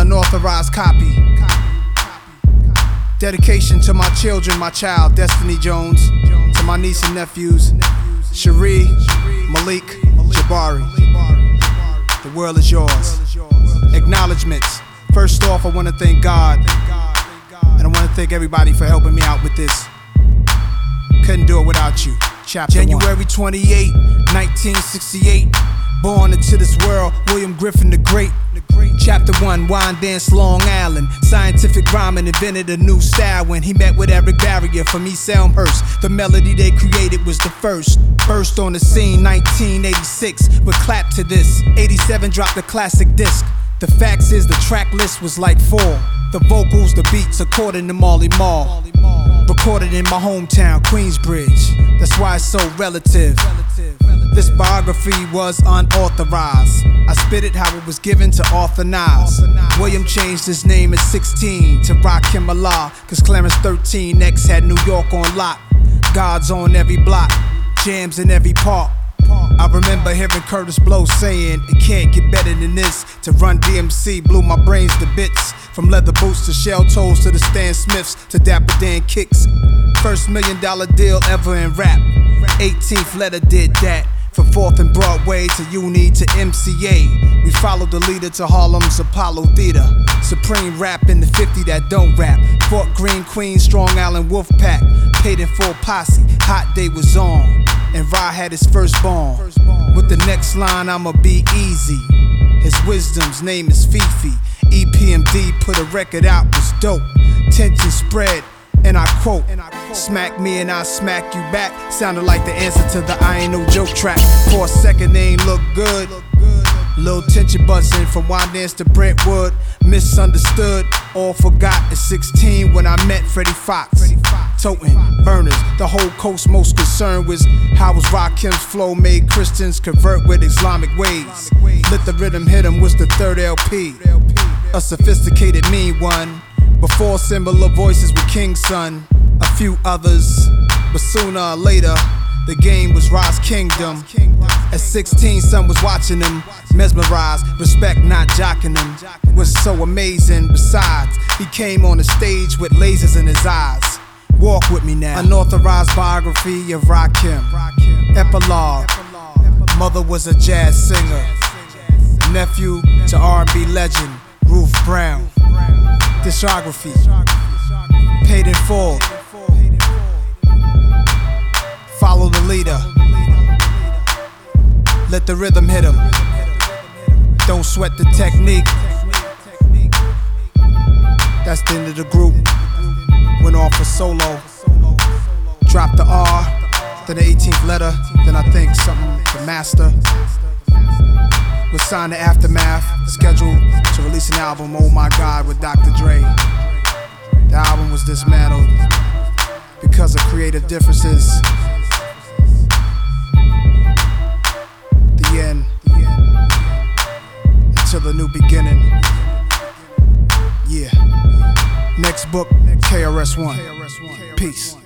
unauthorized copy. Dedication to my children, my child, Destiny Jones. To my niece and nephews, Cherie, Malik, Jabari. The world is yours. Acknowledgements. First off, I want to thank God. And I want to thank everybody for helping me out with this. Couldn't do it without you. Chapter January 28, 1968. Born into this world, William Griffin the Great. Chapter 1, Wine Dance, Long Island. Scientific rhyming invented a new style when he met with Eric Barrier from East Elmhurst. The melody they created was the first. Burst on the scene, 1986, with Clap to This. 87 dropped the classic disc. The facts is the track list was like 4. The vocals, the beats, according to Marley Marl. Recorded in my hometown, Queensbridge. That's why it's so relative. This biography was unauthorized. I spit it how it was given to Arthur Nas. William changed his name at 16 to Rakim Allah, cause Clarence 13X had New York on lock. God's on every block, jams in every park. I remember hearing Curtis Blow saying, it can't get better than this. To Run DMC blew my brains to bits. From leather boots to shell toes to the Stan Smiths to Dapper Dan kicks. First $1 million deal ever in rap. 18th letter did that. From 4th and Broadway to Uni to MCA. We followed the leader to Harlem's Apollo Theater. Supreme rap in the 50 that don't rap. Fort Greene, Queens, Strong Island, Wolfpack. Paid in full posse, Hot Day was on. And Ra had his firstborn. With the next line, I'ma be easy. His wisdom's name is Fifi. EPMD put a record out, was dope. Tension spread, and I quote, smack me and I smack you back. Sounded like the answer to the I Ain't No Joke track. For a second they ain't look good. Little tension buzzing from Wine Dance to Brentwood. Misunderstood, all forgot at 16 when I met Freddie Fox. Toting burners, the whole coast most concerned was how was Rakim's flow made Christians convert with Islamic ways. Let the rhythm hit 'em was the third LP. A sophisticated mean one. Before similar voices with King's Son, a few others, but sooner or later, the game was Ra's Kingdom. At 16, son was watching him, mesmerized, respect not jocking him. Was so amazing, besides, he came on the stage with lasers in his eyes. Walk with me now. Unauthorized biography of Rakim. Epilogue. Mother was a jazz singer. Nephew to R&B legend, Ruth Brown. Discography. Paid in full. Follow the leader. Let the rhythm hit him. Don't sweat the technique. That's the end of the group. Went off for solo. Dropped the R, then the 18th letter, then I think something the master. Was signed to Aftermath, scheduled to release an album, Oh My God, with Dr. Dre. The album was dismantled because of creative differences. The end, until the new beginning. Yeah. Next book, KRS-One. Peace.